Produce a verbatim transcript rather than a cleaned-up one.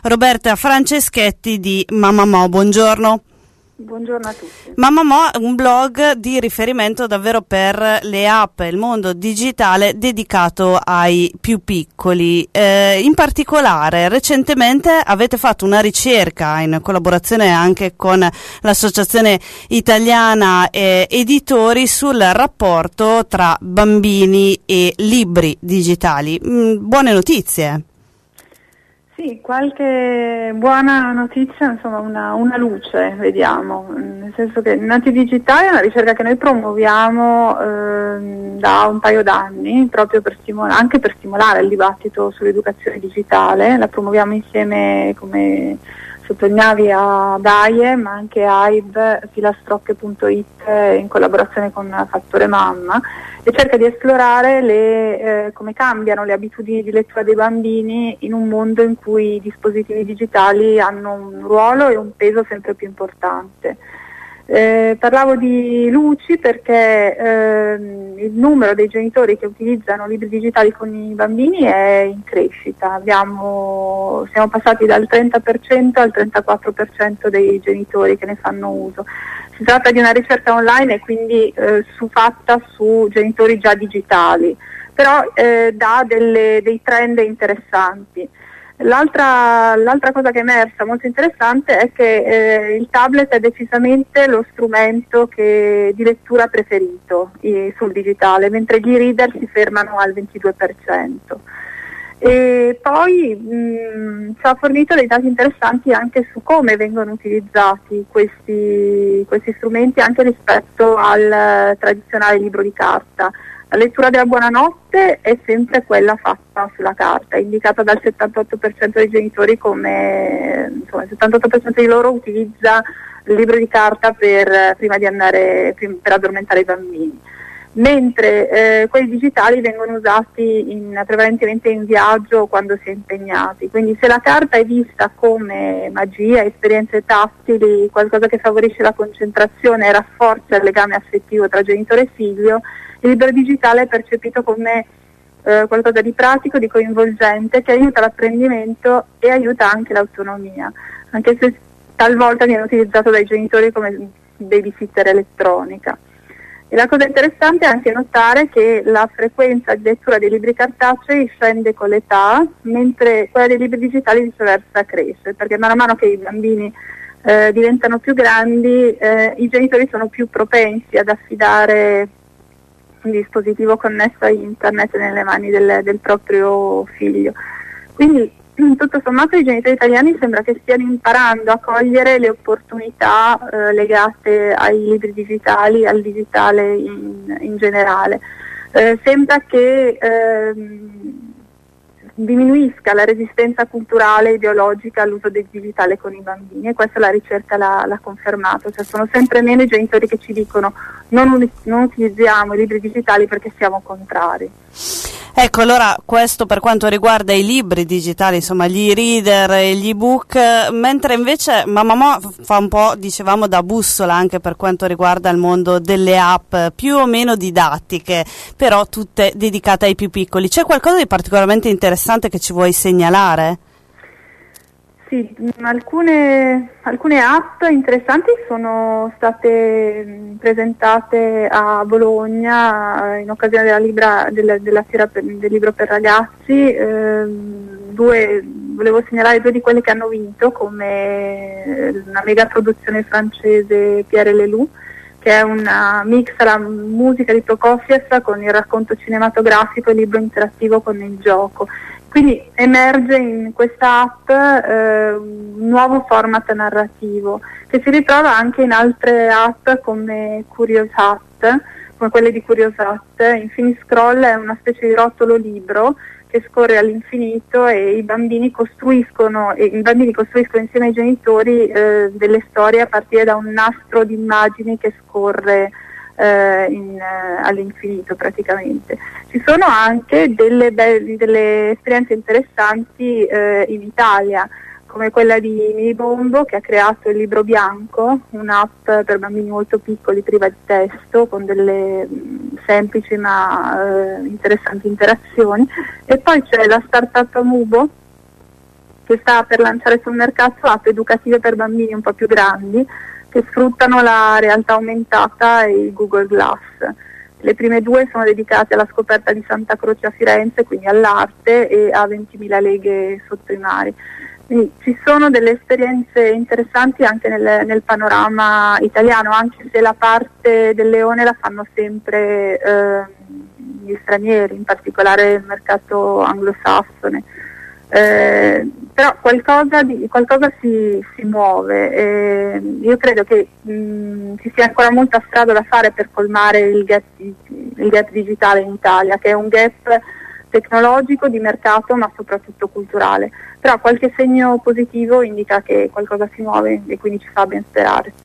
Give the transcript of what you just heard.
Roberta Franceschetti di Mamma Mo. Buongiorno. Buongiorno a tutti. Mamma Mo è un blog di riferimento davvero per le app e il mondo digitale dedicato ai più piccoli. Eh, in particolare, recentemente avete fatto una ricerca in collaborazione anche con l'Associazione Italiana eh, Editori sul rapporto tra bambini e libri digitali. Mm, buone notizie. Sì, qualche buona notizia, insomma una, una luce, vediamo, nel senso che Nati Digitali è una ricerca che noi promuoviamo eh, da un paio d'anni, proprio per stimolare, anche per stimolare il dibattito sull'educazione digitale. La promuoviamo insieme, come sottolineavi, a DAIE, ma anche a I B, filastrocche punto it, in collaborazione con Fattore Mamma, e cerca di esplorare le, eh, come cambiano le abitudini di lettura dei bambini in un mondo in cui i dispositivi digitali hanno un ruolo e un peso sempre più importante. Eh, parlavo di luci perché eh, il numero dei genitori che utilizzano libri digitali con i bambini è in crescita. Abbiamo, siamo passati dal trenta per cento al trentaquattro per cento dei genitori che ne fanno uso. Si tratta di una ricerca online e quindi eh, su, fatta su genitori già digitali, però eh, dà delle, dei trend interessanti. L'altra, l'altra cosa che è emersa molto interessante è che eh, il tablet è decisamente lo strumento che, di lettura preferito eh, sul digitale, mentre gli reader si fermano al ventidue per cento. E poi mh, ci ha fornito dei dati interessanti anche su come vengono utilizzati questi, questi strumenti anche rispetto al tradizionale libro di carta. La lettura della buonanotte è sempre quella fatta sulla carta, indicata dal settantotto per cento dei genitori come, insomma, il settantotto per cento di loro utilizza il libro di carta per, prima di andare, per addormentare i bambini. Mentre eh, quelli digitali vengono usati in, prevalentemente in viaggio o quando si è impegnati. Quindi se la carta è vista come magia, esperienze tattili, qualcosa che favorisce la concentrazione e rafforza il legame affettivo tra genitore e figlio, il libro digitale è percepito come eh, qualcosa di pratico, di coinvolgente, che aiuta l'apprendimento e aiuta anche l'autonomia, anche se talvolta viene utilizzato dai genitori come babysitter elettronica. E la cosa interessante è anche notare che la frequenza di lettura dei libri cartacei scende con l'età, mentre quella dei libri digitali viceversa cresce, perché man mano che i bambini eh, diventano più grandi, eh, i genitori sono più propensi ad affidare un dispositivo connesso a internet nelle mani del, del proprio figlio. Quindi tutto sommato i genitori italiani sembra che stiano imparando a cogliere le opportunità eh, legate ai libri digitali, al digitale in, in generale. Eh, sembra che eh, diminuisca la resistenza culturale e ideologica all'uso del digitale con i bambini, e questa la ricerca l'ha, l'ha confermato. Cioè, sono sempre meno i genitori che ci dicono non, non utilizziamo i libri digitali perché siamo contrari. Ecco, allora questo per quanto riguarda i libri digitali, insomma gli e-reader e gli ebook, mentre invece Mamma Mo fa un po', dicevamo, da bussola anche per quanto riguarda il mondo delle app più o meno didattiche, però tutte dedicate ai più piccoli. C'è qualcosa di particolarmente interessante che ci vuoi segnalare? Sì, alcune, alcune app interessanti sono state presentate a Bologna in occasione della, libra, della, della fiera per, del libro per ragazzi. Eh, due, volevo segnalare due di quelle che hanno vinto, come una mega produzione francese Pierre Leloup, che è una mix tra musica di Prokofiev con il racconto cinematografico e il libro interattivo con il gioco. Quindi emerge in questa app eh, un nuovo format narrativo che si ritrova anche in altre app come Curiosat, come quelle di Curiosat. Infiniscroll è una specie di rotolo libro che scorre all'infinito e i bambini costruiscono, e i bambini costruiscono insieme ai genitori eh, delle storie a partire da un nastro di immagini che scorre eh, in, eh, all'infinito praticamente. Ci sono anche delle, be- delle esperienze interessanti eh, in Italia, come quella di Minibombo, che ha creato il Libro Bianco, un'app per bambini molto piccoli, priva di testo, con delle mh, semplici ma eh, interessanti interazioni. E poi c'è la startup Mubo, che sta per lanciare sul mercato app educative per bambini un po' più grandi che sfruttano la realtà aumentata e il Google Glass. Le prime due sono dedicate alla scoperta di Santa Croce a Firenze, quindi all'arte, e a ventimila leghe sotto i mari. Quindi ci sono delle esperienze interessanti anche nel, nel panorama italiano, anche se la parte del leone la fanno sempre eh, gli stranieri, in particolare il mercato anglosassone. Eh, però qualcosa, di, qualcosa si, si muove e io credo che mh, ci sia ancora molta strada da fare per colmare il gap, il gap digitale in Italia, che è un gap tecnologico, di mercato, ma soprattutto culturale. Però qualche segno positivo indica che qualcosa si muove e quindi ci fa ben sperare.